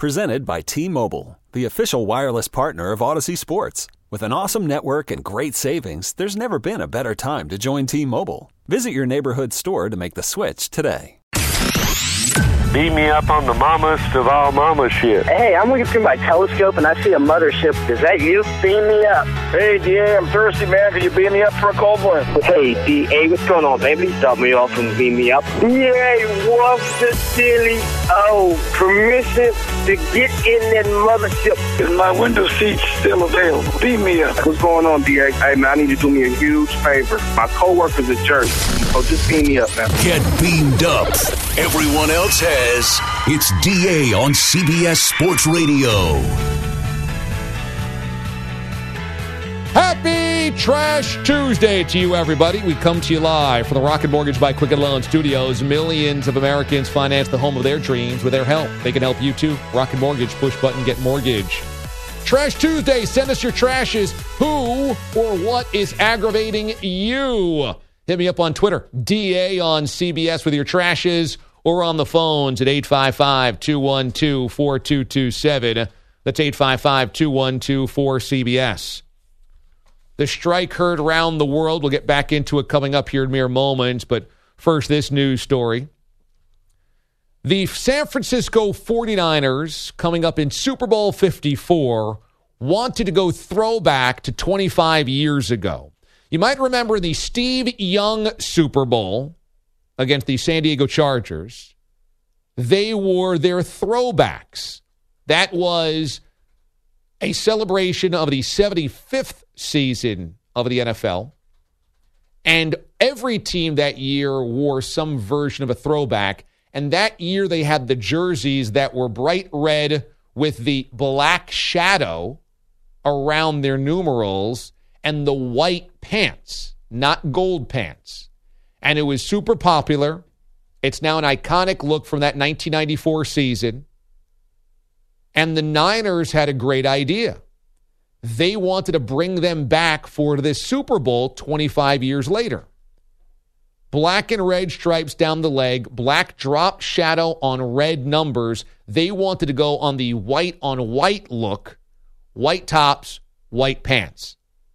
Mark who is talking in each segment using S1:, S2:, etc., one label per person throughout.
S1: Presented by T-Mobile, the official wireless partner of Odyssey Sports. With an awesome network and great savings, there's never been a better time to join T-Mobile. Visit your neighborhood store to make the switch today.
S2: Beam me up on the mammoth of all mama shit.
S3: Hey, I'm looking through my telescope and I see a mothership. Is that you? Beam me up.
S4: Hey, DA, I'm thirsty, man. Can you beam me up for a cold one?
S3: Hey, DA, what's going on, baby? Stop me off and beam me up. Yay, what's the silly? Oh, permission to get in that mothership.
S4: Is my window seat still available? Beam me up.
S3: What's going on, DA? Hey, man, I need you to do me a huge favor. My coworker's a jerk. So just beam me up, man.
S5: Get beamed up. Everyone else has. It's DA on CBS Sports Radio.
S6: Happy Trash Tuesday to you, everybody. We come to you live from the Rocket Mortgage by Quicken Loan Studios. Millions of Americans finance the home of their dreams with their help. They can help you, too. Rocket Mortgage, push button, get mortgage. Trash Tuesday, send us your trashes. Who or what is aggravating you? Hit me up on Twitter, DA on CBS with your trashes, or on the phones at 855-212-4227. That's 855-212-4CBS. The strike heard around the world. We'll get back into it coming up here in mere moments. But first, this news story. The San Francisco 49ers, coming up in Super Bowl 54, wanted to go throwback to 25 years ago. You might remember the Steve Young Super Bowl against the San Diego Chargers. They wore their throwbacks. That was a celebration of the 75th season of the NFL. And every team that year wore some version of a throwback. And that year they had the jerseys that were bright red with the black shadow around their numerals and the white pants, not gold pants. And it was super popular. It's now an iconic look from that 1994 season. And the Niners had a great idea. They wanted to bring them back for this Super Bowl 25 years later. Black and red stripes down the leg, black drop shadow on red numbers. They wanted to go on the white on white look, white tops, white pants.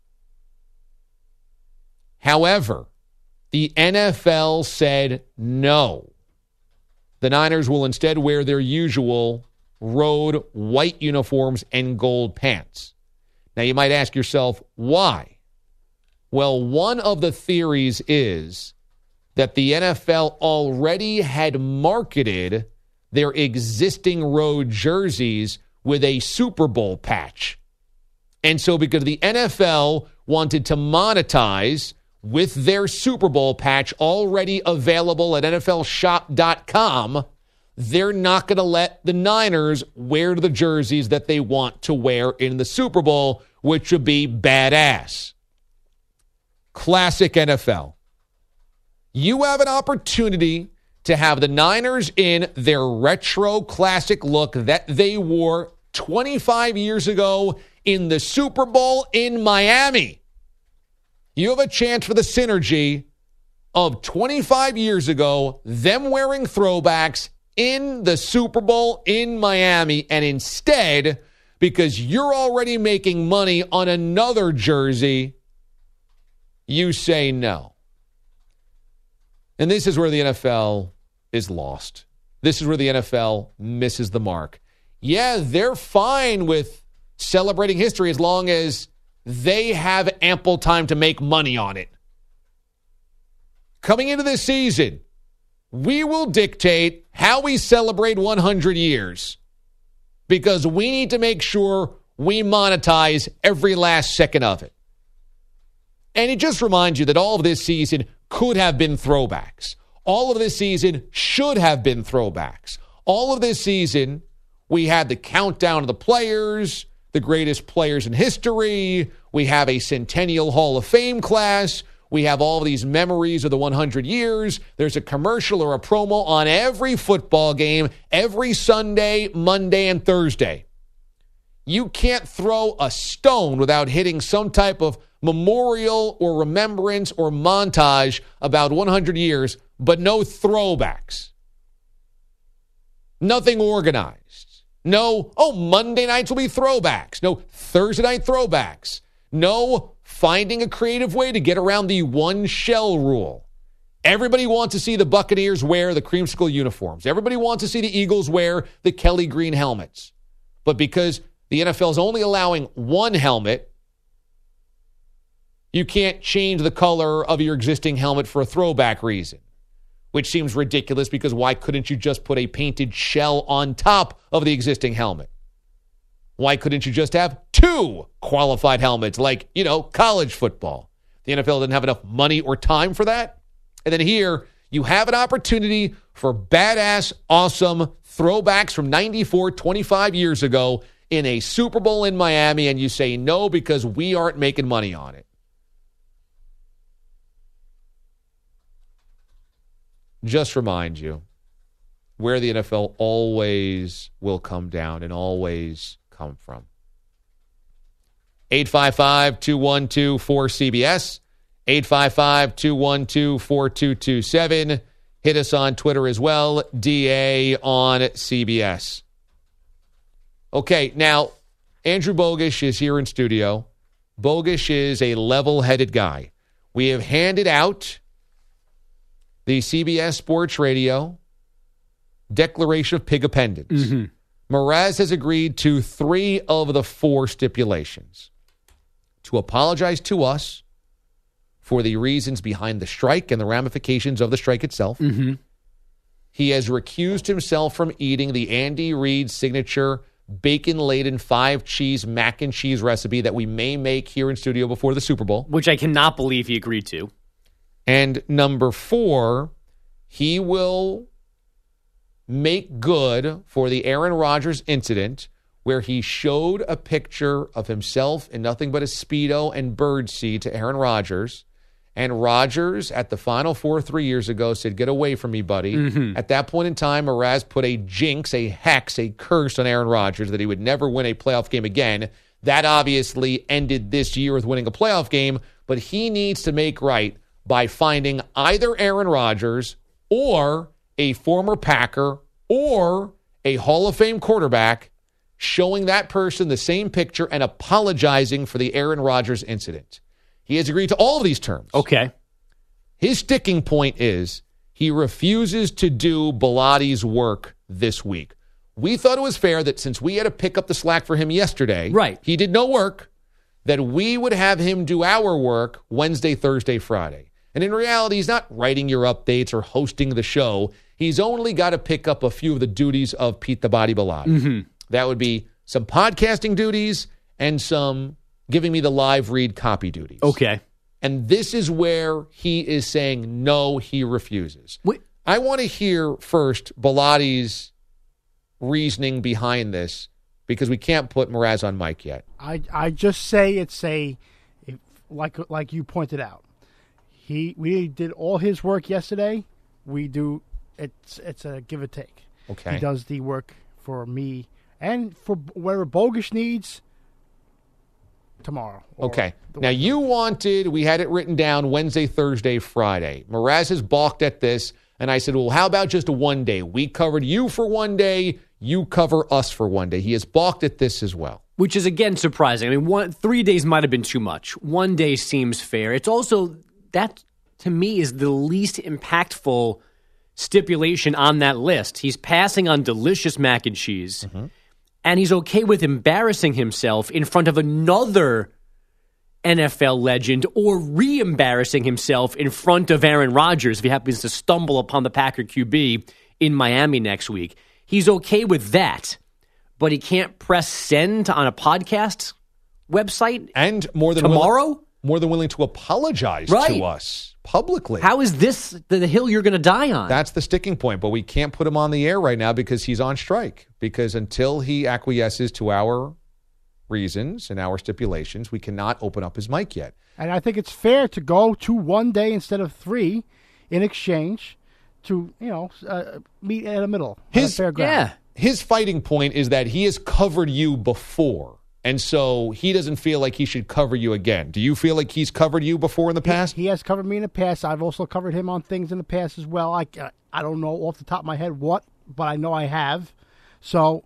S6: However, the NFL said no. The Niners will instead wear their usual road white uniforms and gold pants. Now, you might ask yourself, why? Well, one of the theories is that the NFL already had marketed their existing road jerseys with a Super Bowl patch. And so because the NFL wanted to monetize with their Super Bowl patch already available at NFLshop.com, they're not going to let the Niners wear the jerseys that they want to wear in the Super Bowl, which would be badass. Classic NFL. You have an opportunity to have the Niners in their retro classic look that they wore 25 years ago in the Super Bowl in Miami. You have a chance for the synergy of 25 years ago, them wearing throwbacks in the Super Bowl in Miami, and instead, because you're already making money on another jersey, you say no. And this is where the NFL is lost. This is where the NFL misses the mark. Yeah, they're fine with celebrating history as long as they have ample time to make money on it. Coming into this season, we will dictate how we celebrate 100 years because we need to make sure we monetize every last second of it. And it just reminds you that all of this season could have been throwbacks. All of this season should have been throwbacks. All of this season, we had the countdown of the players, the greatest players in history. We have a Centennial Hall of Fame class. We have all of these memories of the 100 years. There's a commercial or a promo on every football game, every Sunday, Monday, and Thursday. You can't throw a stone without hitting some type of memorial or remembrance or montage about 100 years, but no throwbacks. Nothing organized. No, Monday nights will be throwbacks. No, Thursday night throwbacks. No, finding a creative way to get around the one shell rule. Everybody wants to see the Buccaneers wear the creamsicle uniforms. Everybody wants to see the Eagles wear the Kelly green helmets. But because the NFL is only allowing one helmet, you can't change the color of your existing helmet for a throwback reason, which seems ridiculous because why couldn't you just put a painted shell on top of the existing helmet? Why couldn't you just have two qualified helmets like, college football? The NFL didn't have enough money or time for that. And then here, you have an opportunity for badass, awesome throwbacks from 94, 25 years ago in a Super Bowl in Miami, and you say no because we aren't making money on it. Just remind you where the NFL always will come down and always come from. 855-212-4CBS. 855-212-4227. Hit us on Twitter as well, DA on CBS. Okay, now, Andrew Bogusch is here in studio. Bogusch is a level-headed guy. We have handed out the CBS Sports Radio Declaration of Pig Appendix. Mm-hmm. Mraz has agreed to 3 of the 4 stipulations. To apologize to us for the reasons behind the strike and the ramifications of the strike itself. Mm-hmm. He has recused himself from eating the Andy Reid signature bacon-laden 5-cheese mac and cheese recipe that we may make here in studio before the Super Bowl.
S7: Which I cannot believe he agreed to.
S6: And number 4, he will make good for the Aaron Rodgers incident where he showed a picture of himself in nothing but a Speedo and birdseed to Aaron Rodgers. And Rodgers, at the Final Four 3 years ago, said, "Get away from me, buddy." Mm-hmm. At that point in time, Mraz put a jinx, a hex, a curse on Aaron Rodgers that he would never win a playoff game again. That obviously ended this year with winning a playoff game, but he needs to make right by finding either Aaron Rodgers or a former Packer or a Hall of Fame quarterback, showing that person the same picture and apologizing for the Aaron Rodgers incident. He has agreed to all of these terms.
S7: Okay.
S6: His sticking point is he refuses to do Bilotti's work this week. We thought it was fair that since we had to pick up the slack for him yesterday,
S7: right,
S6: he did no work, that we would have him do our work Wednesday, Thursday, Friday. And in reality, he's not writing your updates or hosting the show. He's only got to pick up a few of the duties of Pete the Body Bilotti. Mm-hmm. That would be some podcasting duties and some giving me the live read copy duties.
S7: Okay.
S6: And this is where he is saying no, he refuses.
S7: Wait.
S6: I want to hear first Bilotti's reasoning behind this because we can't put Mraz on mic yet.
S8: I just say it's like you pointed out. We did all his work yesterday. We do it's a give or take.
S6: Okay.
S8: He does the work for me and for whatever Bogusch needs tomorrow.
S6: Okay. Now we had it written down Wednesday, Thursday, Friday. Mraz has balked at this, and I said, well, how about just a one day? We covered you for one day, you cover us for one day. He has balked at this as well.
S7: Which is, again, surprising. I mean, 3 days might have been too much. 1 day seems fair. It's also, that to me is the least impactful stipulation on that list. He's passing on delicious mac and cheese. Mm-hmm. And he's okay with embarrassing himself in front of another NFL legend or re-embarrassing himself in front of Aaron Rodgers if he happens to stumble upon the Packer QB in Miami next week. He's okay with that, but he can't press send on a podcast website
S6: and more than
S7: tomorrow?
S6: More than willing to apologize to us publicly.
S7: How is this the hill you're going to die on?
S6: That's the sticking point, but we can't put him on the air right now because he's on strike. Because until he acquiesces to our reasons and our stipulations, we cannot open up his mic yet.
S8: And I think it's fair to go to 1 day instead of 3 in exchange to, meet in the middle. Fair ground.
S7: Yeah.
S6: His fighting point is that he has covered you before. And so he doesn't feel like he should cover you again. Do you feel like he's covered you before in the past?
S8: He has covered me in the past. I've also covered him on things in the past as well. I don't know off the top of my head what, but I know I have. So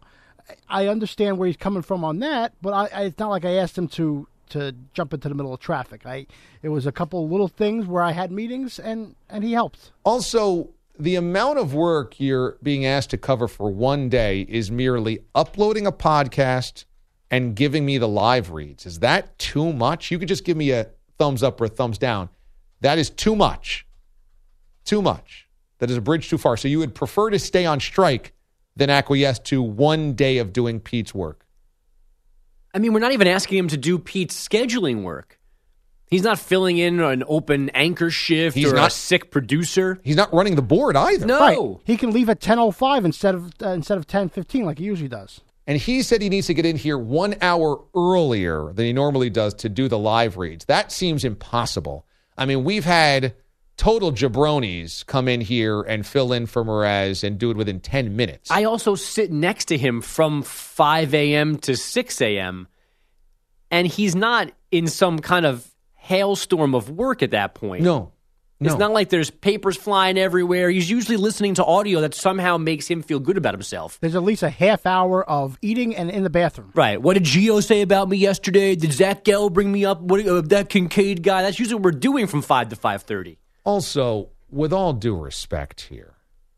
S8: I understand where he's coming from on that, but it's not like I asked him to jump into the middle of traffic. It was a couple of little things where I had meetings, and he helped.
S6: Also, the amount of work you're being asked to cover for one day is merely uploading a podcast and giving me the live reads. Is that too much? You could just give me a thumbs up or a thumbs down. That is too much. Too much. That is a bridge too far. So you would prefer to stay on strike than acquiesce to 1 day of doing Pete's work.
S7: I mean, we're not even asking him to do Pete's scheduling work. He's not filling in an open anchor shift a sick producer.
S6: He's not running the board either.
S7: No.
S8: Right. He can leave at 10:05 instead of 10:15 like he usually does.
S6: And he said he needs to get in here 1 hour earlier than he normally does to do the live reads. That seems impossible. I mean, we've had total jabronis come in here and fill in for Mraz and do it within 10 minutes.
S7: I also sit next to him from 5 a.m. to 6 a.m., and he's not in some kind of hailstorm of work at that point.
S6: No.
S7: It's not like there's papers flying everywhere. He's usually listening to audio that somehow makes him feel good about himself.
S8: There's at least a half hour of eating and in the bathroom.
S7: Right. What did Gio say about me yesterday? Did Zach Gell bring me up? That Kincaid guy? That's usually what we're doing from 5 to 5:30.
S6: Also, with all due respect here,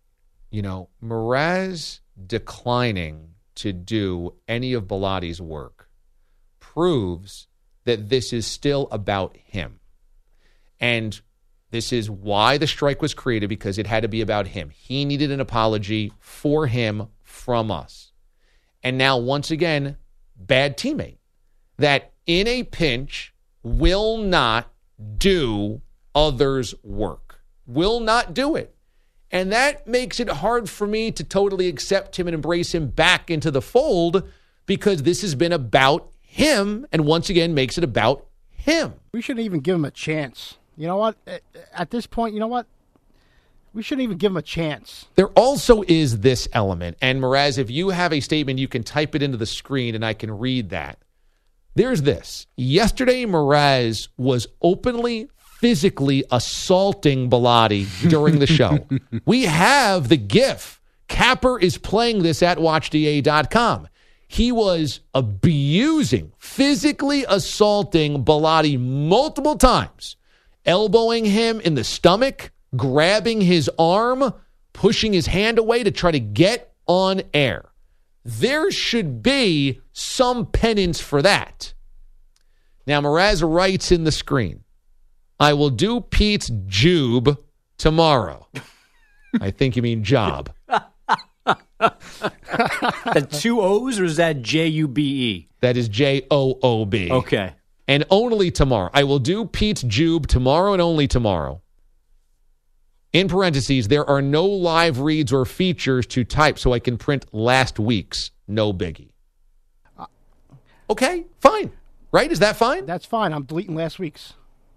S6: Mraz declining to do any of Bilatti's work proves that this is still about him. And this is why the strike was created, because it had to be about him. He needed an apology for him from us. And now, once again, bad teammate that in a pinch will not do others' work, will not do it. And that makes it hard for me to totally accept him and embrace him back into the fold, because this has been about him and once again makes it about him.
S8: We shouldn't even give him a chance. You know what? At this point, you know what? We shouldn't even give him a chance.
S6: There also is this element. And Mraz, if you have a statement, you can type it into the screen and I can read that. There's this. Yesterday, Mraz was openly physically assaulting Bilatti during the show. We have the GIF. Capper is playing this at watchda.com. He was physically assaulting Bilatti multiple times, elbowing him in the stomach, grabbing his arm, pushing his hand away to try to get on air. There should be some penance for that. Now, Mraz writes in the screen, I will do Pete's jube tomorrow. I think you mean job.
S7: That 2 O's, or is that Jube?
S6: That is Joob.
S7: Okay.
S6: And only tomorrow. I will do Pete's jube tomorrow and only tomorrow. In parentheses, there are no live reads or features to type, so I can print last week's. No biggie. Okay, fine. Right? Is that fine?
S8: That's fine. I'm deleting last week's.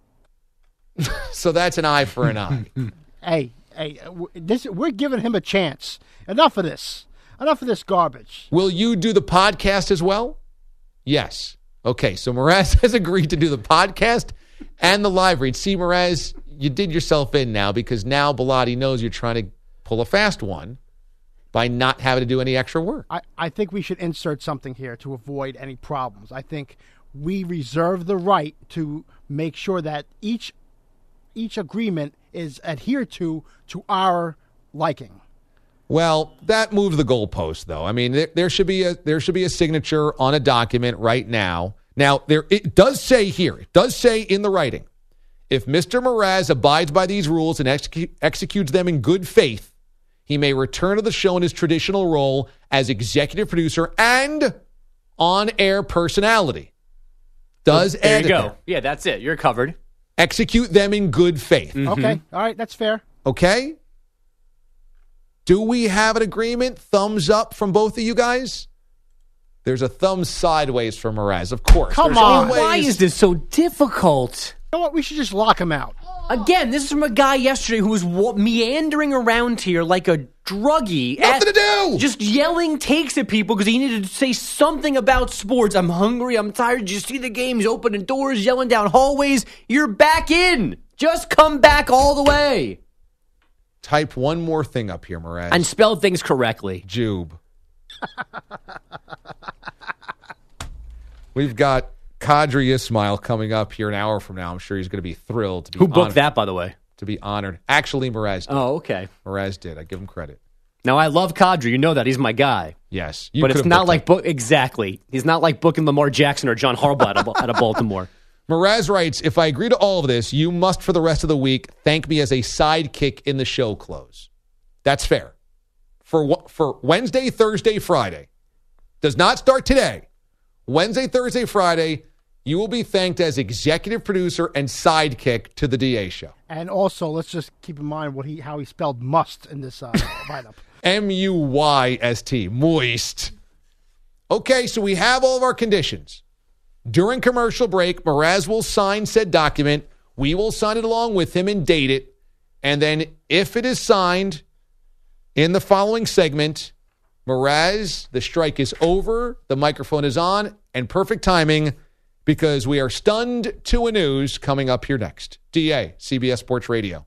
S6: So that's an eye for an eye.
S8: Hey, we're giving him a chance. Enough of this. Enough of this garbage.
S6: Will you do the podcast as well? Yes. Okay, so Mraz has agreed to do the podcast and the live read. See, Mraz, you did yourself in now, because now Bilatti knows you're trying to pull a fast one by not having to do any extra work.
S8: I think we should insert something here to avoid any problems. I think we reserve the right to make sure that each agreement is adhered to our liking.
S6: Well, that moves the goalpost, though. I mean, there should be a signature on a document right now. Now, it does say here, it does say in the writing, if Mr. Mraz abides by these rules and executes them in good faith, he may return to the show in his traditional role as executive producer and on-air personality.
S7: There you go. Yeah, that's it. You're covered.
S6: Execute them in good faith.
S8: Mm-hmm. Okay. All right. That's fair.
S6: Okay. Do we have an agreement? Thumbs up from both of you guys? There's a thumbs sideways from Mraz, of course.
S8: Come on.
S7: Why is this so difficult?
S8: You know what? We should just lock him out.
S7: Again, this is from a guy yesterday who was meandering around here like a druggie.
S6: Nothing to do!
S7: Just yelling takes at people because he needed to say something about sports. I'm hungry. I'm tired. Did you see the game? He's opening doors, yelling down hallways. You're back in. Just come back all the way.
S6: Type one more thing up here, Mraz.
S7: And spell things correctly.
S6: Jube. We've got Qadri Ismail coming up here an hour from now. I'm sure he's going to be thrilled to be
S7: Who booked that, by the way?
S6: To be honored. Actually, Mraz did.
S7: Oh, okay.
S6: Mraz did. I give him credit.
S7: Now, I love Qadri. You know that. He's my guy.
S6: Yes.
S7: But it's not like exactly. He's not like booking Lamar Jackson or John Harbaugh out of Baltimore.
S6: Mraz writes, if I agree to all of this, you must, for the rest of the week, thank me as a sidekick in the show close. That's fair. For Wednesday, Thursday, Friday. Does not start today. Wednesday, Thursday, Friday, you will be thanked as executive producer and sidekick to the DA show.
S8: And also, let's just keep in mind how he spelled must in this write-up.
S6: M-U-Y-S-T, moist. Okay, so we have all of our conditions. During commercial break, Mraz will sign said document. We will sign it along with him and date it. And then if it is signed in the following segment, Mraz, the strike is over, the microphone is on, and perfect timing because we are stunned to a news coming up here next. DA, CBS Sports Radio.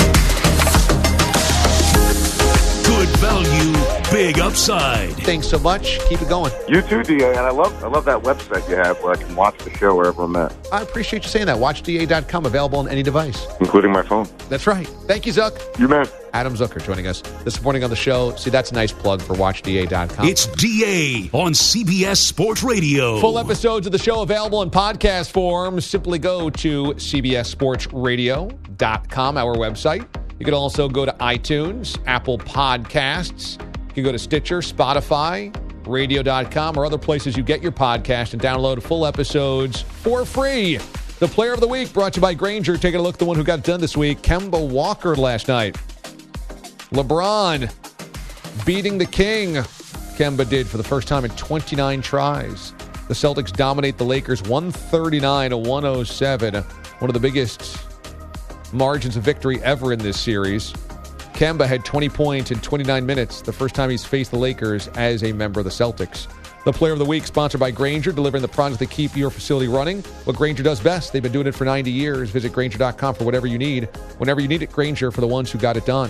S5: Good value, big upside.
S6: Thanks so much. Keep it going.
S4: You too, DA, and I love that website you have where I can watch the show wherever I'm at.
S6: I appreciate you saying that. WatchDA.com, available on any device.
S4: Including my phone.
S6: That's right. Thank you, Zuck.
S4: You man.
S6: Adam Zucker joining us this morning on the show. See, that's a nice plug for WatchDA.com.
S5: It's DA on CBS Sports Radio.
S6: Full episodes of the show available in podcast form. Simply go to CBSSportsRadio.com, our website. You can also go to iTunes, Apple Podcasts. You can go to Stitcher, Spotify, radio.com, or other places you get your podcast and download full episodes for free. The Player of the Week brought to you by Grainger. Taking a look at the one who got it done this week, Kemba Walker last night. LeBron beating the King. Kemba did for the first time in 29 tries. The Celtics dominate the Lakers 139-107. One of the biggest margins of victory ever in this series. Kemba had 20 points in 29 minutes, the first time he's faced the Lakers as a member of the Celtics. The Player of the Week, sponsored by Grainger, delivering the products that keep your facility running. What Grainger does best. They've been doing it for 90 years. Visit Grainger.com for whatever you need. Whenever you need it, Grainger for the ones who got it done.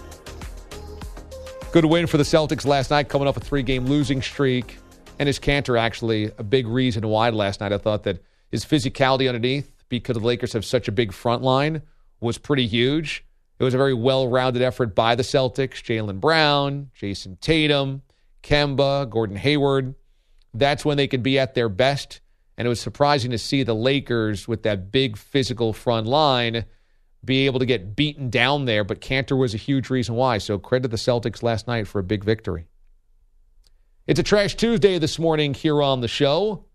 S6: Good win for the Celtics last night, coming off a 3-game losing streak. Enes Kanter, actually, a big reason why last night. I thought that his physicality underneath, because the Lakers have such a big front line, was pretty huge. It was a very well-rounded effort by the Celtics. Jaylen Brown, Jason Tatum, Kemba, Gordon Hayward. That's when they could be at their best. And it was surprising to see the Lakers with that big physical front line be able to get beaten down there. But Kanter was a huge reason why. So credit the Celtics last night for a big victory. It's a Trash Tuesday this morning here on the show.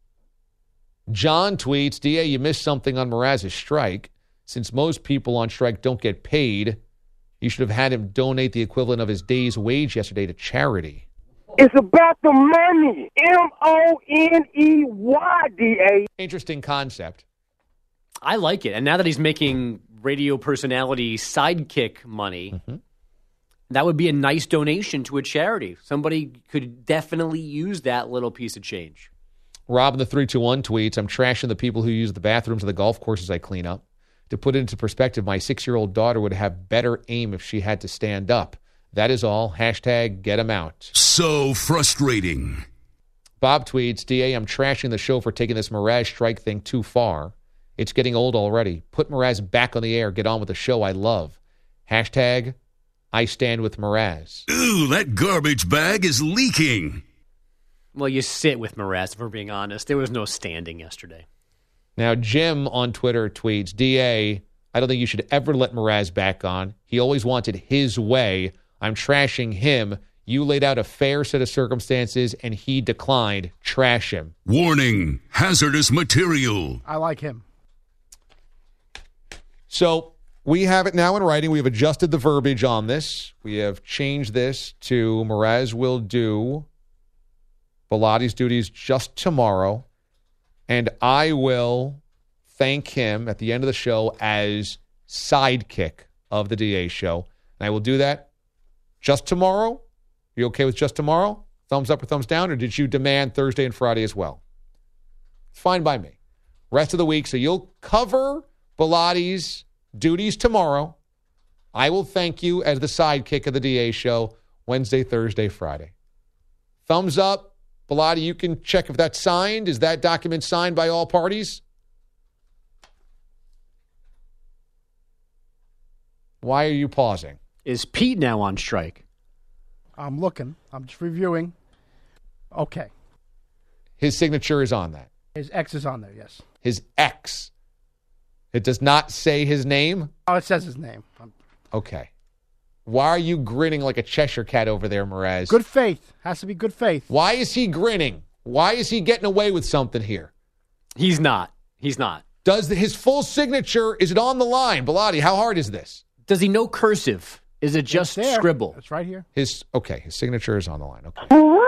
S6: John tweets, DA, you missed something on Mraz's strike. Since most people on strike don't get paid, you should have had him donate the equivalent of his day's wage yesterday to charity.
S3: It's about the money. M-O-N-E-Y, DA.
S6: Interesting concept.
S7: I like it. And now that he's making radio personality sidekick money, that would be a nice donation to a charity. Somebody could definitely use that little piece of change.
S6: Rob in the 321 tweets, I'm trashing the people who use the bathrooms of the golf courses I clean up. To put it into perspective, my 6-year-old daughter would have better aim if she had to stand up. That is all. Hashtag get him out.
S5: So frustrating.
S6: Bob tweets, DA, I'm trashing the show for taking this Mraz strike thing too far. It's getting old already. Put Mraz back on the air. Get on with the show I love. Hashtag I stand with Mraz.
S5: Ooh, that garbage bag is leaking.
S7: Well, you sit with Mraz, if we're being honest. There was no standing yesterday.
S6: Now, Jim on Twitter tweets, DA, I don't think you should ever let Mraz back on. He always wanted his way. I'm trashing him. You laid out a fair set of circumstances, and he declined. Trash him.
S5: Warning, hazardous material.
S8: I like him.
S6: So we have it now in writing. We have adjusted the verbiage on this. We have changed this to Mraz will do Bilatti's duties just tomorrow, and I will thank him at the end of the show as sidekick of the DA show. And I will do that just tomorrow. Are you okay with just tomorrow? Thumbs up or thumbs down? Or did you demand Thursday and Friday as well? It's fine by me. Rest of the week, so you'll cover Bilatti's duties tomorrow. I will thank you as the sidekick of the DA show Wednesday, Thursday, Friday. Thumbs up. Bilotti, you can check if that's signed. Is that document signed by all parties? Why are you pausing?
S7: Is Pete now on strike?
S8: I'm looking. I'm just reviewing. Okay.
S6: His signature is on that.
S8: His X is on there, yes.
S6: His X. It does not say his name?
S8: Oh, it says his name.
S6: Okay. Why are you grinning like a Cheshire cat over there, Mraz?
S8: Good faith. Has to be good faith.
S6: Why is he grinning? Why is he getting away with something here?
S7: He's not. He's not.
S6: Does his full signature, is it on the line? Bilotti, how hard is this?
S7: Does he know cursive? Is it just scribble?
S8: It's right here.
S6: His signature is on the line. Okay.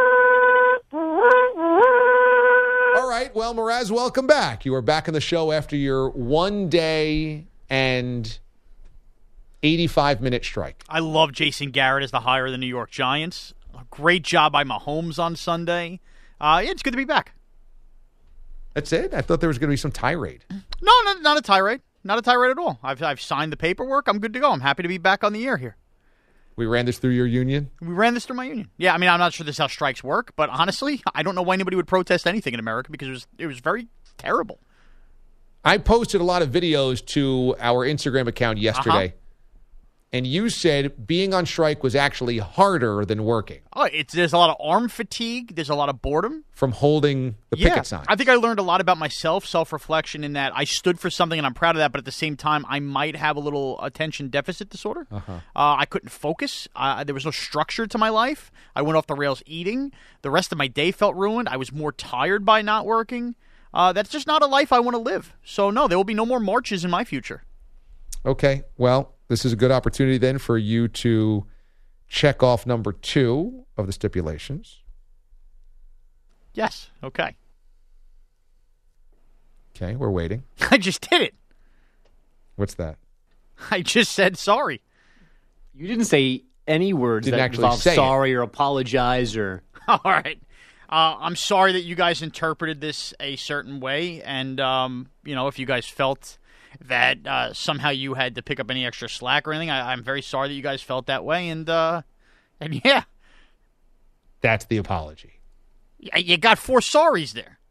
S6: All right. Well, Mraz, welcome back. You are back in the show after your 1 day and 85-minute strike.
S9: I love Jason Garrett as the hire of the New York Giants. A great job by Mahomes on Sunday. It's good to be back.
S6: That's it? I thought there was going to be some tirade.
S9: No, not a tirade. Not a tirade at all. I've signed the paperwork. I'm good to go. I'm happy to be back on the air here.
S6: We ran this through your union?
S9: We ran this through my union. Yeah, I mean, I'm not sure this is how strikes work, but honestly, I don't know why anybody would protest anything in America because it was very terrible.
S6: I posted a lot of videos to our Instagram account yesterday, and you said being on strike was actually harder than working.
S9: Oh, there's a lot of arm fatigue. There's a lot of boredom.
S6: From holding the picket sign. I
S9: think I learned a lot about myself, self-reflection, in that I stood for something, and I'm proud of that, but at the same time, I might have a little attention deficit disorder. I couldn't focus. There was no structure to my life. I went off the rails eating. The rest of my day felt ruined. I was more tired by not working. That's just not a life I want to live. So, no, there will be no more marches in my future.
S6: Okay, well, this is a good opportunity then for you to check off number 2 of the stipulations.
S9: Yes, okay.
S6: Okay, we're waiting.
S9: I just did it.
S6: What's that?
S9: I just said sorry.
S7: You didn't say any words that involve sorry or apologize or...
S9: All right. I'm sorry that you guys interpreted this a certain way, and, if you guys felt that somehow you had to pick up any extra slack or anything, I'm very sorry that you guys felt that way, and yeah.
S6: That's the apology.
S9: You got 4 sorries there.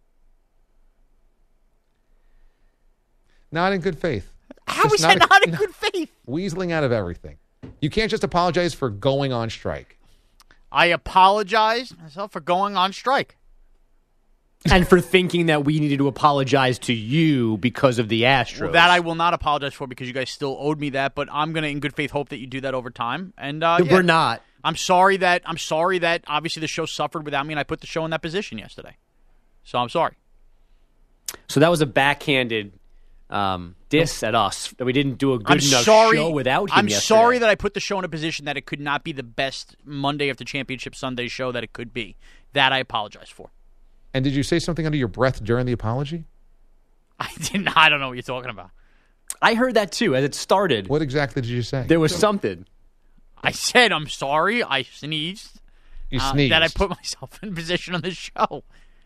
S6: Not in good faith.
S9: How is that not in good faith?
S6: Weaseling out of everything. You can't just apologize for going on strike.
S9: I apologize myself for going on strike.
S7: And for thinking that we needed to apologize to you because of the Astros.
S9: Well, that I will not apologize for because you guys still owed me that, but I'm going to, in good faith, hope that you do that over time. And
S7: we're not.
S9: I'm sorry that obviously the show suffered without me, and I put the show in that position yesterday. So I'm sorry.
S7: So that was a backhanded diss at us that we didn't do a good enough show without him
S9: I'm
S7: yesterday.
S9: sorry that I put the show in a position that it could not be the best Monday after Championship Sunday show that it could be. That I apologize for.
S6: And did you say something under your breath during the apology?
S9: I didn't. I don't know what you're talking about.
S7: I heard that too as it started.
S6: What exactly did you say?
S7: There was something.
S9: I said, I'm sorry. I sneezed.
S6: You sneezed.
S9: That I put myself in position on this show.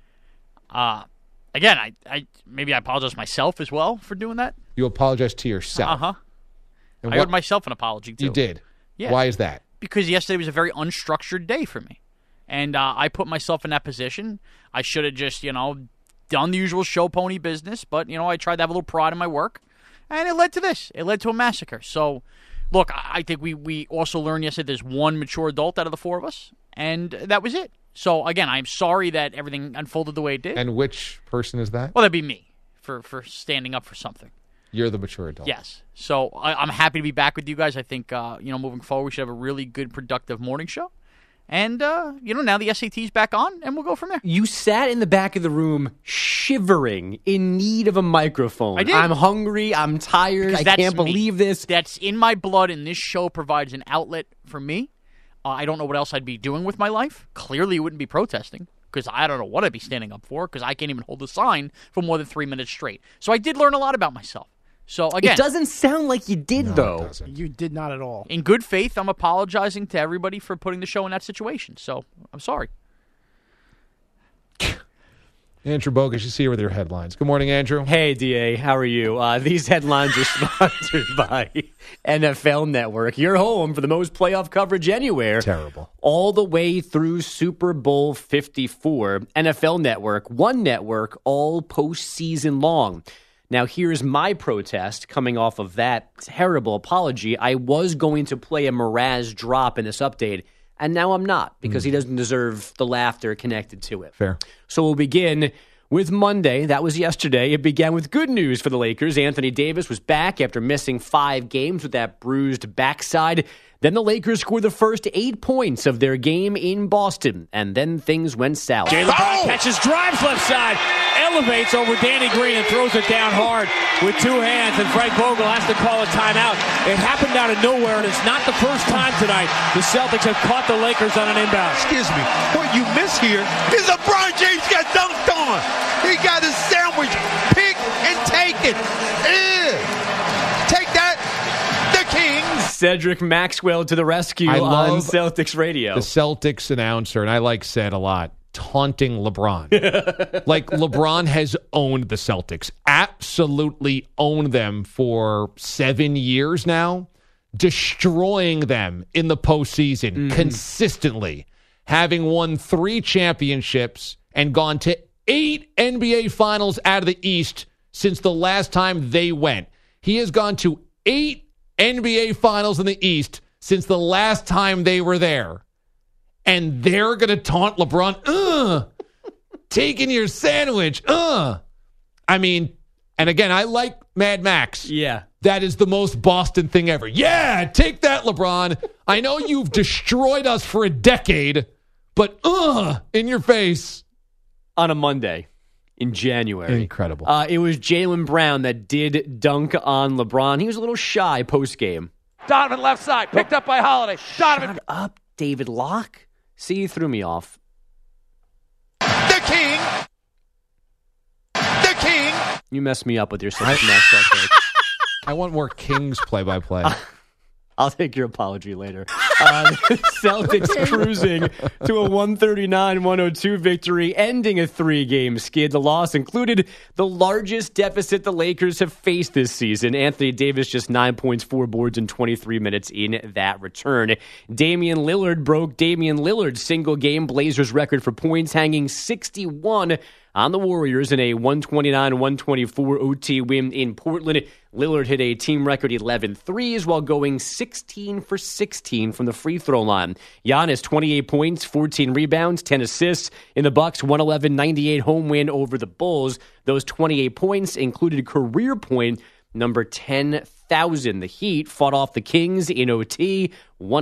S9: Again, I maybe I apologize myself as well for doing that.
S6: You apologize to yourself.
S9: I owed myself an apology, too.
S6: You did?
S9: Yeah.
S6: Why is that?
S9: Because yesterday was a very unstructured day for me. And I put myself in that position. I should have just, done the usual show pony business. But, I tried to have a little pride in my work. And it led to this. It led to a massacre. So, look, I think we also learned yesterday there's one mature adult out of the 4 of us. And that was it. So, again, I'm sorry that everything unfolded the way it did.
S6: And which person is that?
S9: Well, that'd be me for standing up for something.
S6: You're the mature adult.
S9: Yes. So I'm happy to be back with you guys. I think, moving forward, we should have a really good, productive morning show. And, now the SAT's back on, and we'll go from there.
S7: You sat in the back of the room shivering, in need of a microphone.
S9: I did.
S7: I'm hungry. I'm tired. I can't believe this.
S9: That's in my blood, and this show provides an outlet for me. I don't know what else I'd be doing with my life. Clearly, it wouldn't be protesting, because I don't know what I'd be standing up for, because I can't even hold a sign for more than 3 minutes straight. So I did learn a lot about myself. So again,
S7: it doesn't sound like you did, though.
S8: You did not at all.
S9: In good faith, I'm apologizing to everybody for putting the show in that situation. So I'm sorry.
S6: Andrew Bogus, you see her with your headlines. Good morning, Andrew.
S7: Hey, DA, how are you? These headlines are sponsored by NFL Network, your home for the most playoff coverage anywhere.
S6: Terrible.
S7: All the way through Super Bowl 54. NFL Network, one network, all postseason long. Now, here's my protest coming off of that terrible apology. I was going to play a Mraz drop in this update, and now I'm not, because he doesn't deserve the laughter connected to it.
S6: Fair.
S7: So we'll begin with Monday. That was yesterday. It began with good news for the Lakers. Anthony Davis was back after missing 5 games with that bruised backside. Then the Lakers scored the first 8 points of their game in Boston, and then things went south.
S10: Jaylen Brown catches, drives left side, elevates over Danny Green and throws it down hard with 2 hands, and Frank Vogel has to call a timeout. It happened out of nowhere, and it's not the first time tonight the Celtics have caught the Lakers on an inbound.
S11: Excuse me, what you miss here is LeBron James got dunked on. He got his sandwich, pick and take it. Take that, the Kings.
S7: Cedric Maxwell to the rescue on Celtics radio.
S6: The Celtics announcer, and I like said a lot, taunting LeBron. Like LeBron has owned the Celtics, absolutely owned them for 7 years now, destroying them in the postseason consistently, having won 3 championships and gone to 8 NBA finals out of the East since the last time they went. He has gone to 8 NBA finals in the East since the last time they were there. And they're going to taunt LeBron, taking your sandwich, I mean, and again, I like Mad Max.
S7: Yeah.
S6: That is the most Boston thing ever. Yeah, take that, LeBron. I know you've destroyed us for a decade, but in your face.
S7: On a Monday in January.
S6: Incredible.
S7: It was Jaylen Brown that did dunk on LeBron. He was a little shy post-game.
S10: Donovan left side, picked up by Holiday. Donovan.
S7: Shut up, David Locke. See, you threw me off.
S11: The King. The King.
S7: You messed me up with your Celtics match.
S6: I want more Kings play-by-play.
S7: I'll take your apology later. Celtics cruising to a 139-102 victory, ending a 3-game skid. The loss included the largest deficit the Lakers have faced this season. Anthony Davis just 9 points, 4 boards in 23 minutes in that return. Damian Lillard broke Damian Lillard's single-game Blazers record for points, hanging 61 on the Warriors in a 129-124 OT win in Portland. Lillard hit a team record 11 threes while going 16 for 16 from the free throw line. Giannis, 28 points, 14 rebounds, 10 assists in the Bucks' 111-98 home win over the Bulls. Those 28 points included career point number 10,000. The Heat fought off the Kings in OT,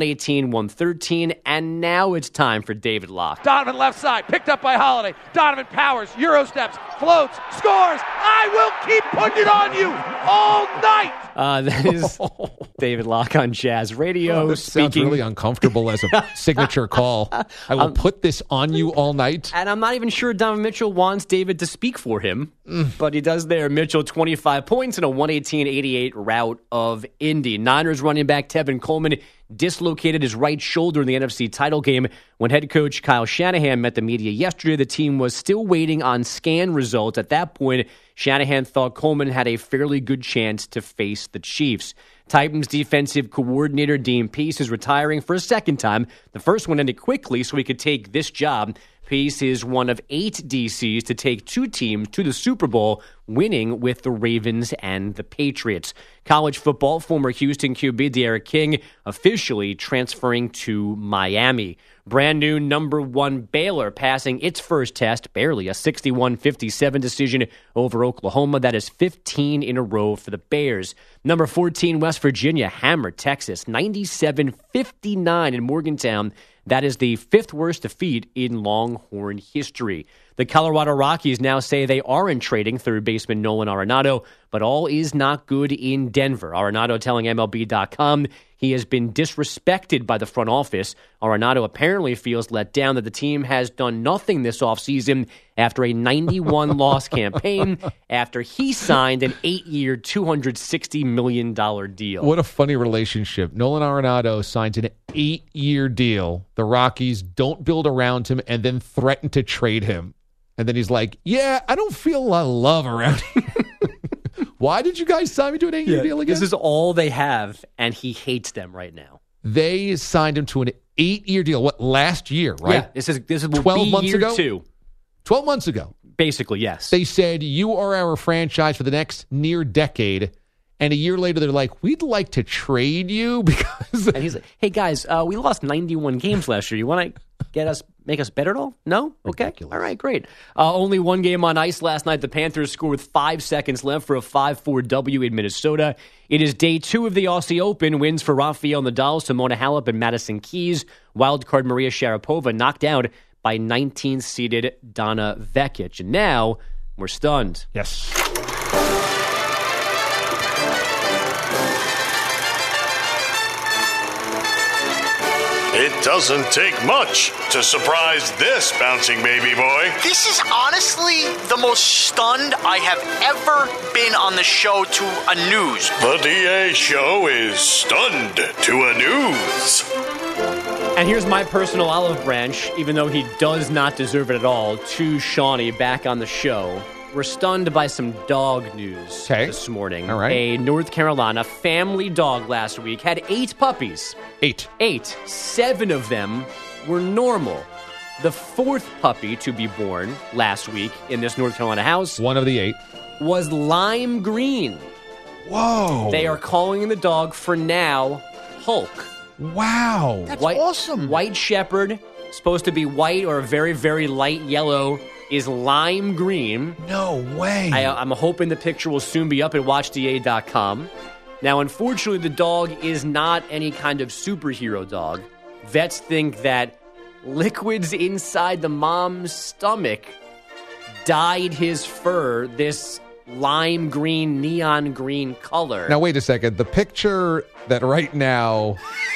S7: 118-113, and now it's time for David Locke.
S10: Donovan left side, picked up by Holiday. Donovan powers, Euro steps, floats, scores. I will keep putting it on you all night.
S7: That is David Locke on Jazz Radio.
S6: This sounds really uncomfortable as a signature call. I will put this on you all night.
S7: And I'm not even sure Donovan Mitchell wants David to speak for him, but he does there. Mitchell, 25 points in a 118-88 rout of Indy. Niners running back Tevin Coleman dislocated his right shoulder in the NFC title game. When head coach Kyle Shanahan met the media yesterday, the team was still waiting on scan results. At that point, Shanahan thought Coleman had a fairly good chance to face the Chiefs. Titans defensive coordinator Dean Pease is retiring for a second time. The first one ended quickly so he could take this job. Pease is one of 8 DCs to take 2 teams to the Super Bowl, winning with the Ravens and the Patriots. College football, former Houston QB D'Eriq King officially transferring to Miami. Brand new number 1 Baylor passing its first test, barely a 61-57 decision over Oklahoma. That is 15 in a row for the Bears. Number 14 West Virginia hammered Texas 97-59 in Morgantown. That is the 5th worst defeat in Longhorn history. The Colorado Rockies now say they aren't trading third baseman Nolan Arenado, but all is not good in Denver. Arenado telling MLB.com he has been disrespected by the front office. Arenado apparently feels let down that the team has done nothing this offseason after a 91-loss campaign after he signed an 8-year, $260 million deal.
S6: What a funny relationship. Nolan Arenado signs an 8-year deal. The Rockies don't build around him and then threaten to trade him. And then he's like, yeah, I don't feel a lot of love around here. Why did you guys sign me to an 8-year deal again?
S7: This is all they have, and he hates them right now.
S6: They signed him to an 8-year deal. What, last year, right?
S7: Yeah, this is
S6: 12 months
S7: year
S6: ago?
S7: 2.
S6: 12 months ago.
S7: Basically, yes.
S6: They said, you are our franchise for the next near decade. And a year later, they're like, we'd like to trade you because...
S7: And he's like, hey, guys, we lost 91 games last year. You want to make us better at all? No? Okay.
S6: Ridiculous.
S7: All right, great. Only one game on ice last night. The Panthers scored with 5 seconds left for a 5-4 W in Minnesota. It is day 2 of the Aussie Open. Wins for Rafael Nadal, Simona Halep, and Madison Keys. Wildcard Maria Sharapova knocked out by 19th-seeded Donna Vekic. And now we're stunned.
S6: Yes.
S12: It doesn't take much to surprise this bouncing baby boy.
S9: This is honestly the most stunned I have ever been on the show to a news.
S12: The DA show is stunned to a news.
S7: And here's my personal olive branch, even though he does not deserve it at all, to Shawnee back on the show. We're stunned by some dog news this morning.
S6: All right.
S7: A North Carolina family dog last week had 8 puppies.
S6: 8.
S7: 7 of them were normal. The 4th puppy to be born last week in this North Carolina house,
S6: one of the 8,
S7: was lime green.
S6: Whoa.
S7: They are calling the dog for now Hulk.
S6: Wow.
S9: That's awesome.
S7: White Shepherd, supposed to be white or a very, very light yellow, is lime green.
S6: No way.
S7: I'm hoping the picture will soon be up at watchda.com. Now, unfortunately, the dog is not any kind of superhero dog. Vets think that liquids inside the mom's stomach dyed his fur this lime green, neon green color.
S6: Now, wait a second. The picture that right now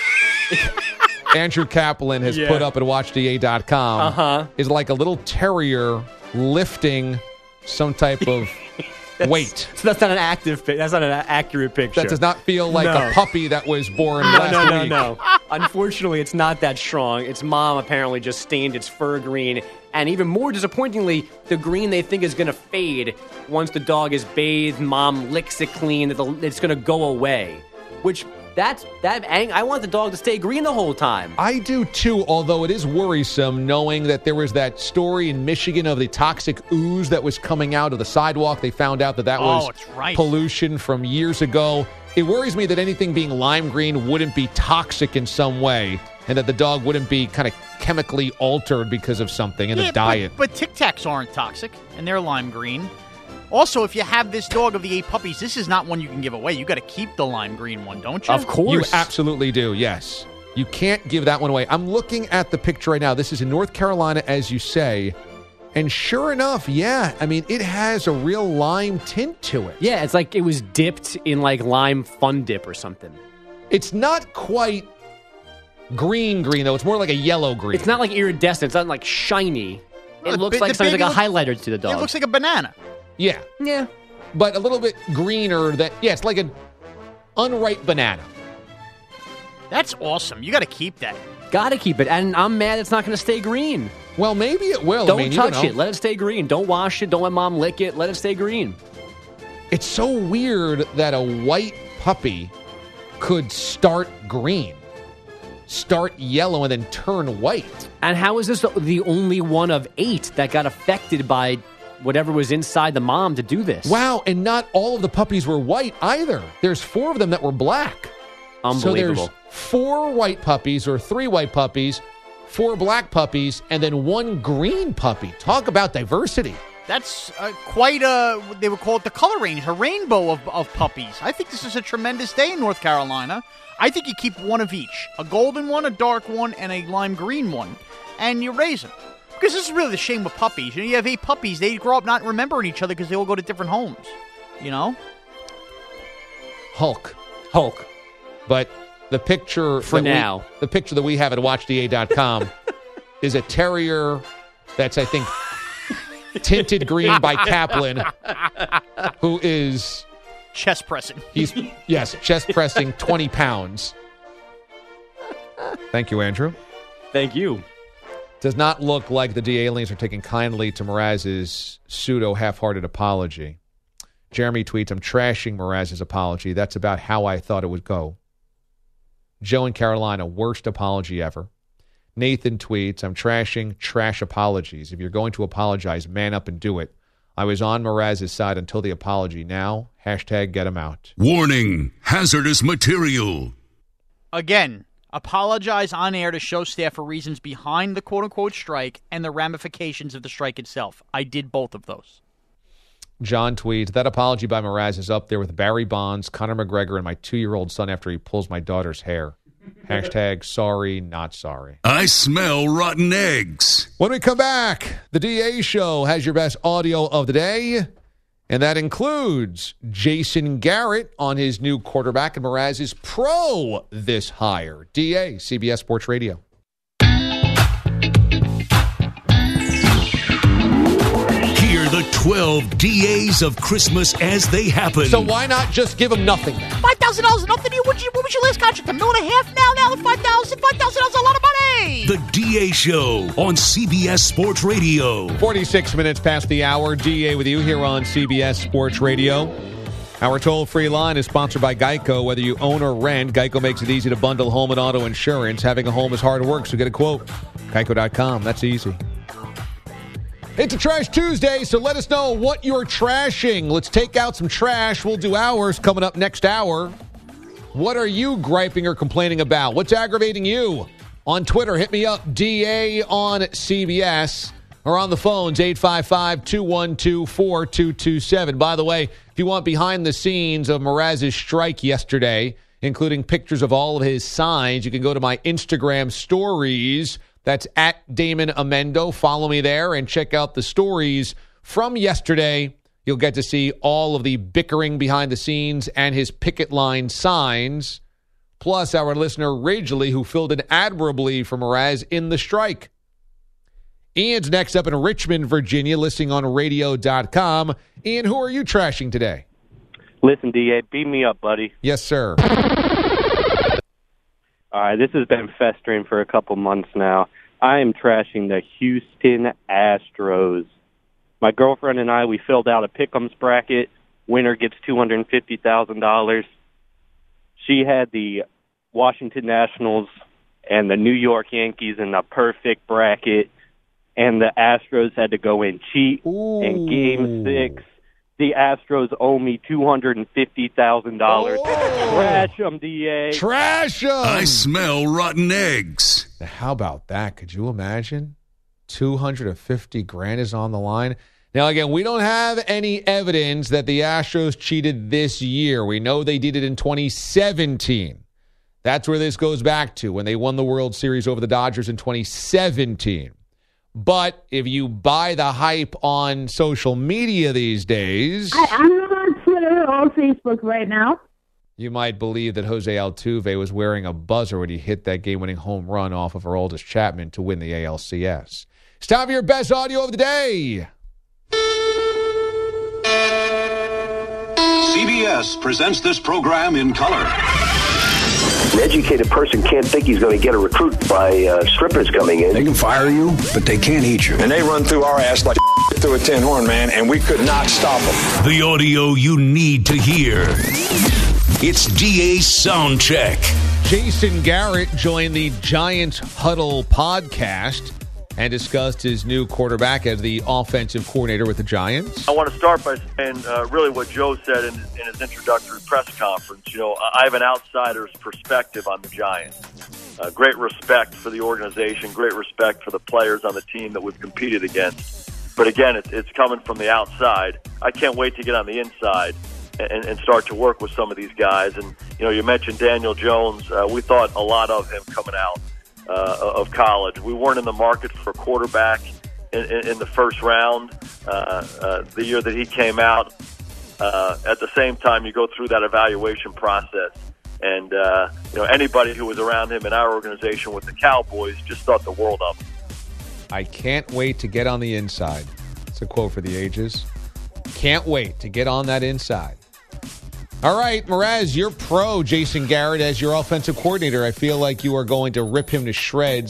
S6: Andrew Kaplan has put up at watchda.com is like a little terrier lifting some type of weight.
S7: So that's not an that's not an accurate picture.
S6: That does not feel like a puppy that was born last week.
S7: No. Unfortunately, it's not that strong. Its mom apparently just stained its fur green. And even more disappointingly, the green they think is going to fade once the dog is bathed, mom licks it clean, it's going to go away. Which, I want the dog to stay green the whole time.
S6: I do too, although it is worrisome knowing that there was that story in Michigan of the toxic ooze that was coming out of the sidewalk. They found out that was pollution from years ago. It worries me that anything being lime green wouldn't be toxic in some way and that the dog wouldn't be kind of chemically altered because of something in the diet.
S9: But Tic Tacs aren't toxic, and they're lime green. Also, if you have this dog of the 8 puppies, this is not one you can give away. You got to keep the lime green one, don't you?
S7: Of course.
S6: You absolutely do, yes. You can't give that one away. I'm looking at the picture right now. This is in North Carolina, as you say. And sure enough, it has a real lime tint to it.
S7: Yeah, it's like it was dipped in like lime Fun Dip or something.
S6: It's not quite green, though. It's more like a yellow green.
S7: It's not like iridescent. It's not like shiny. It looks like something like a highlighter to the dog.
S9: It looks like a banana.
S6: Yeah.
S7: Yeah.
S6: But a little bit greener it's like an unripe banana.
S9: That's awesome. You got to keep that.
S7: Got to keep it. And I'm mad it's not going to stay green.
S6: Well, maybe it will.
S7: Don't touch it. Let it stay green. Don't wash it. Don't let mom lick it. Let it stay green.
S6: It's so weird that a white puppy could start green, start yellow, and then turn white.
S7: And how is this the only one of 8 that got affected by whatever was inside the mom to do this?
S6: Wow, and not all of the puppies were white either. There's 4 of them that were black.
S7: Unbelievable.
S6: So there's 4 white puppies or 3 white puppies, 4 black puppies, and then 1 green puppy. Talk about diversity.
S9: That's quite they would call it the color range, a rainbow of puppies. I think this is a tremendous day in North Carolina. I think you keep one of each, a golden one, a dark one, and a lime green one, and you raise them. Because this is really the shame with puppies. You have 8 puppies, they grow up not remembering each other because they all go to different homes, you know?
S6: Hulk. But the picture the picture that we have at watchda.com is a terrier that's, I think, tinted green by Kaplan, who is
S9: chest pressing.
S6: Chest pressing 20 pounds. Thank you, Andrew.
S7: Thank you.
S6: Does not look like the D aliens are taking kindly to Mraz's pseudo half-hearted apology. Jeremy tweets, I'm trashing Mraz's apology. That's about how I thought it would go. Joe in Carolina, worst apology ever. Nathan tweets, I'm trashing trash apologies. If you're going to apologize, man up and do it. I was on Mraz's side until the apology. Now, hashtag get him out.
S5: Warning, hazardous material.
S9: Again, apologize on air to show staff for reasons behind the quote-unquote strike and the ramifications of the strike itself. I did both of those.
S6: John tweets, that apology by Mraz is up there with Barry Bonds, Conor McGregor, and my 2-year-old son after he pulls my daughter's hair. Hashtag sorry, not sorry.
S5: I smell rotten eggs.
S6: When we come back, the DA Show has your best audio of the day, and that includes Jason Garrett on his new quarterback and Mraz's pro this hire. DA, CBS Sports Radio.
S5: Hear the 12 DAs of Christmas as they happen.
S6: So why not just give them nothing?
S9: $5,000 is nothing to you. What was your last contract? $1.5 million now? Now $5,000 is a lot of money.
S5: The DA Show on CBS Sports Radio.
S6: 46 minutes past the hour. DA with you here on CBS Sports Radio. Our toll-free line is sponsored by Geico. Whether you own or rent, Geico makes it easy to bundle home and auto insurance. Having a home is hard work, so get a quote. Geico.com. That's easy. It's a Trash Tuesday, so let us know what you're trashing. Let's take out some trash. We'll do ours coming up next hour. What are you griping or complaining about? What's aggravating you? On Twitter, hit me up, DA on CBS, or on the phones, 855-212-4227. By the way, if you want behind the scenes of Mraz's strike yesterday, including pictures of all of his signs, you can go to my Instagram stories. That's at Damon Amendo. Follow me there and check out the stories from yesterday. You'll get to see all of the bickering behind the scenes and his picket line signs, plus our listener Ridgely, who filled in admirably for Mraz in the strike. Ian's next up in Richmond, Virginia, listening on radio.com. Ian, who are you trashing today?
S13: Listen, DA, beat me up, buddy.
S6: Yes, sir.
S13: All right, this has been festering for a couple months now. I am trashing the Houston Astros. My girlfriend and I, we filled out a pick'ems bracket. Winner gets $250,000. She had the Washington Nationals and the New York Yankees in the perfect bracket, and the Astros had to go in cheat.
S6: Ooh.
S13: In Game 6. The Astros owe me $250,000. Trash them, DA.
S6: Trash them.
S5: I smell rotten eggs.
S6: Now, how about that? Could you imagine? $250,000 is on the line. Now, again, we don't have any evidence that the Astros cheated this year. We know they did it in 2017. That's where this goes back to, when they won the World Series over the Dodgers in 2017. But if you buy the hype on social media these days,
S14: I'm on Twitter or Facebook right now.
S6: You might believe that Jose Altuve was wearing a buzzer when he hit that game-winning home run off of Aroldis Chapman to win the ALCS. It's time for your best audio of the day.
S5: CBS presents this program in color.
S15: An educated person can't think he's going to get a recruit by strippers coming in.
S16: They can fire you, but they can't eat you. And they run through our ass like through a tin horn, man, and we could not stop them.
S5: The audio you need to hear. It's DA Soundcheck.
S6: Jason Garrett joined the Giants Huddle podcast and discussed his new quarterback as the offensive coordinator with the Giants.
S17: I want to start by saying really what Joe said in his introductory press conference. You know, I have an outsider's perspective on the Giants. Great respect for the organization, great respect for the players on the team that we've competed against. But again, it's coming from the outside. I can't wait to get on the inside and start to work with some of these guys. And, you know, you mentioned Daniel Jones. We thought a lot of him coming out of college. We weren't in the market for a quarterback in the first round the year that he came out. At the same time, you go through that evaluation process. And, you know, anybody who was around him in our organization with the Cowboys just thought the world of him.
S6: I can't wait to get on the inside. It's a quote for the ages. Can't wait to get on that inside. All right, Mraz, you're pro Jason Garrett as your offensive coordinator. I feel like you are going to rip him to shreds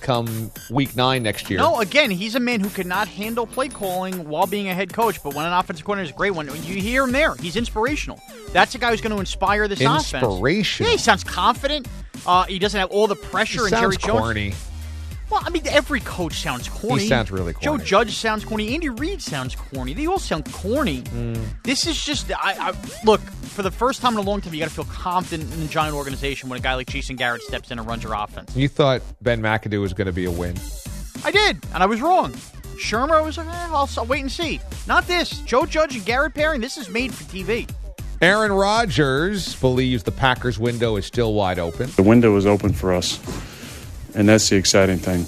S6: come week 9 next year.
S9: No, again, he's a man who cannot handle play calling while being a head coach, but when an offensive coordinator is a great one, you hear him there. He's inspirational. That's a guy who's going to inspire this offense.
S6: Inspirational?
S9: Yeah, he sounds confident. He doesn't have all the pressure.
S6: He sounds
S9: Jerry Jones.
S6: corny.
S9: Well, I mean, every coach sounds corny.
S6: He sounds really corny.
S9: Joe Judge sounds corny. Andy Reid sounds corny. They all sound corny. This is just, look, for the first time in a long time, you got to feel confident in the Giant organization when a guy like Jason Garrett steps in and runs your offense.
S6: You thought Ben McAdoo was going to be a win.
S9: I did, and I was wrong. Shermer, I was like, I'll wait and see. Not this. Joe Judge and Garrett pairing, this is made for TV.
S6: Aaron Rodgers believes the Packers' window is still wide open.
S18: The window is open for us, and that's the exciting thing.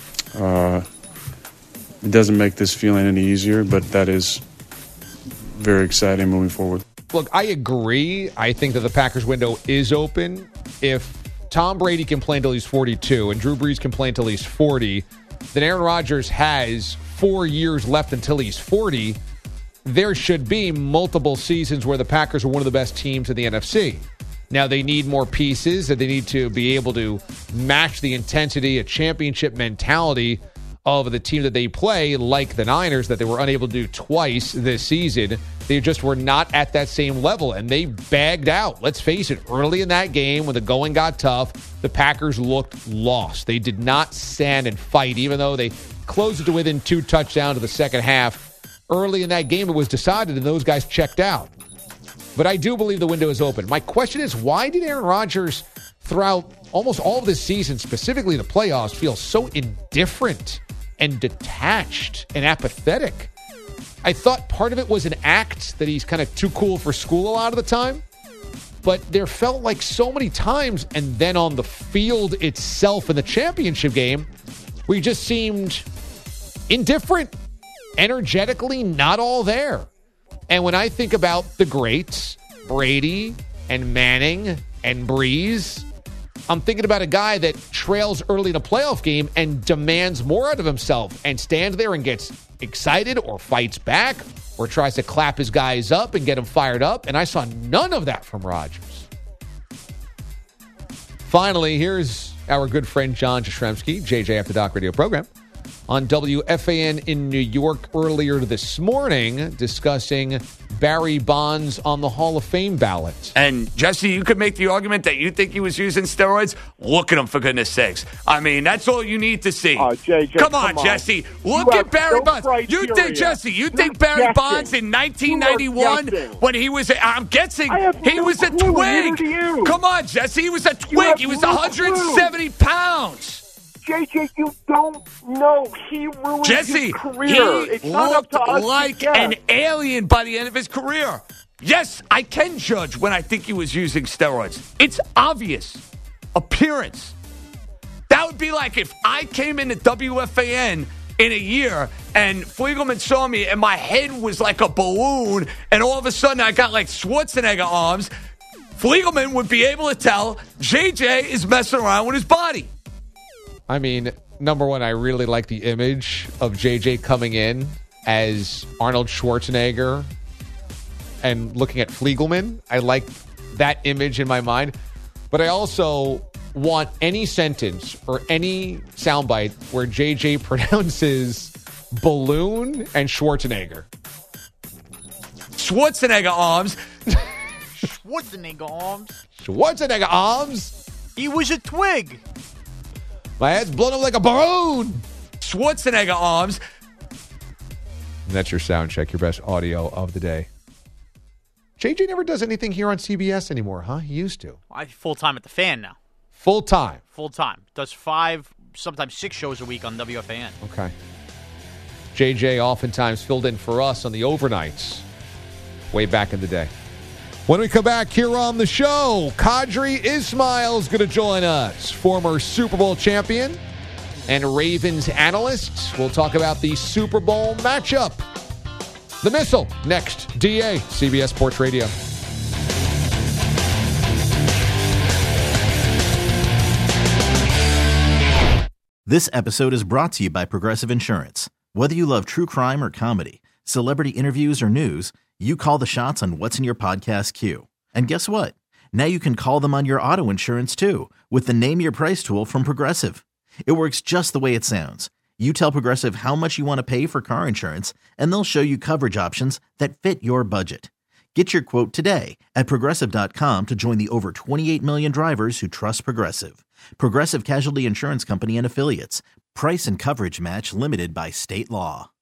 S18: It doesn't make this feeling any easier, but that is very exciting moving forward.
S6: Look, I agree. I think that the Packers' window is open. If Tom Brady can play until he's 42 and Drew Brees can play until he's 40, then Aaron Rodgers has 4 years left until he's 40. There should be multiple seasons where the Packers are one of the best teams in the NFC. Now, they need more pieces, and they need to be able to match the intensity, a championship mentality of the team that they play, like the Niners, that they were unable to do twice this season. They just were not at that same level, and they bagged out. Let's face it, early in that game, when the going got tough, the Packers looked lost. They did not stand and fight, even though they closed it to within 2 touchdowns of the second half. Early in that game, it was decided, and those guys checked out. But I do believe the window is open. My question is, why did Aaron Rodgers, throughout almost all of this season, specifically the playoffs, feel so indifferent and detached and apathetic? I thought part of it was an act that he's kind of too cool for school a lot of the time. But there felt like so many times, and then on the field itself in the championship game, where he just seemed indifferent, energetically not all there. And when I think about the greats, Brady and Manning and Breeze, I'm thinking about a guy that trails early in a playoff game and demands more out of himself and stands there and gets excited or fights back or tries to clap his guys up and get them fired up. And I saw none of that from Rodgers. Finally, here's our good friend John Jastrzemski, JJ After Doc radio program, on WFAN in New York earlier this morning, discussing Barry Bonds on the Hall of Fame ballot.
S19: And, Jesse, you could make the argument that you think he was using steroids. Look at him, for goodness sakes. I mean, that's all you need to see.
S20: JJ,
S19: come on, Jesse. Look at Barry Bonds. You think, Jesse, you think Barry Bonds in 1991, when he was, I'm guessing, he was a twig. Come on, Jesse, he was a twig. He was 170 pounds.
S20: JJ, you don't know. He ruined his career.
S19: He looked like an alien by the end of his career. Yes, I can judge when I think he was using steroids. It's obvious. Appearance. That would be like if I came into WFAN in a year and Fliegelman saw me and my head was like a balloon and all of a sudden I got like Schwarzenegger arms. Fliegelman would be able to tell JJ is messing around with his body.
S6: I mean, number one, I really like the image of JJ coming in as Arnold Schwarzenegger and looking at Fliegelman. I like that image in my mind. But I also want any sentence or any soundbite where JJ pronounces balloon and Schwarzenegger.
S19: Schwarzenegger arms.
S9: Schwarzenegger arms.
S6: Schwarzenegger arms.
S9: He was a twig.
S6: My head's blown up like a balloon.
S19: Schwarzenegger arms.
S6: And that's your sound check, your best audio of the day. JJ never does anything here on CBS anymore, huh? He used to.
S9: Full-time at the Fan now.
S6: Full-time?
S9: Full-time. Does 5, sometimes 6 shows a week on WFAN.
S6: Okay. JJ oftentimes filled in for us on the overnights way back in the day. When we come back here on the show, Qadry Ismail's going to join us, former Super Bowl champion and Ravens analyst. We'll talk about the Super Bowl matchup. The Missile, next. DA, CBS Sports Radio.
S21: This episode is brought to you by Progressive Insurance. Whether you love true crime or comedy, celebrity interviews or news, you call the shots on what's in your podcast queue. And guess what? Now you can call them on your auto insurance too with the Name Your Price tool from Progressive. It works just the way it sounds. You tell Progressive how much you want to pay for car insurance, and they'll show you coverage options that fit your budget. Get your quote today at Progressive.com to join the over 28 million drivers who trust Progressive. Progressive Casualty Insurance Company and Affiliates. Price and coverage match limited by state law.